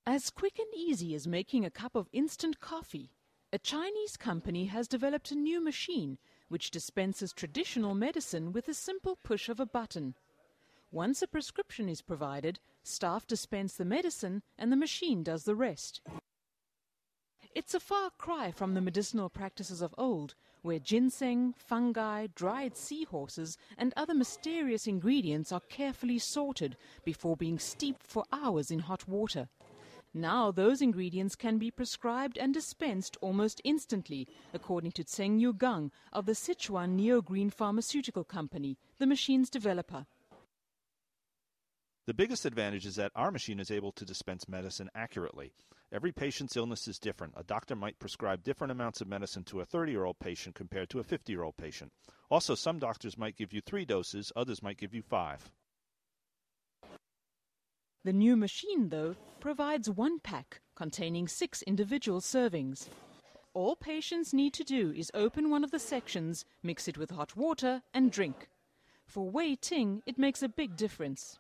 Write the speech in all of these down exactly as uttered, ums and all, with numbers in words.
As quick and easy as making a cup of instant coffee, a Chinese company has developed a new machine which dispenses traditional medicine with a simple push of a button. Once a prescription is provided, staff dispense the medicine and the machine does the rest. It's a far cry from the medicinal practices of old, where ginseng, fungi, dried seahorses and other mysterious ingredients are carefully sorted before being steeped for hours in hot water. Now those ingredients can be prescribed and dispensed almost instantly, according to Zheng Yugang of the Sichuan Neogreen Pharmaceutical Company, the machine's developer. The biggest advantage is that our machine is able to dispense medicine accurately. Every patient's illness is different. A doctor might prescribe different amounts of medicine to a thirty-year-old patient compared to a fifty-year-old patient. Also, some doctors might give you three doses, others might give you five. The new machine, though, provides one pack containing six individual servings. All patients need to do is open one of the sections, mix it with hot water and drink. For Wei Ting, it makes a big difference.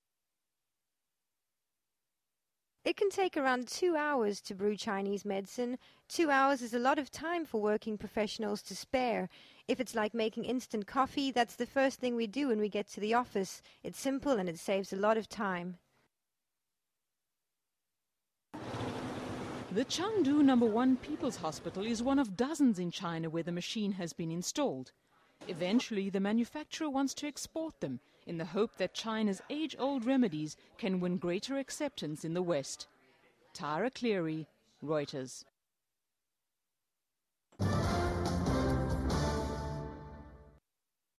It can take around two hours to brew Chinese medicine. Two hours is a lot of time for working professionals to spare. If it's like making instant coffee, that's the first thing we do when we get to the office. It's simple and it saves a lot of time. The Chengdu number one People's Hospital is one of dozens in China where the machine has been installed. Eventually, the manufacturer wants to export them in the hope that China's age-old remedies can win greater acceptance in the West. Tara Cleary, Reuters.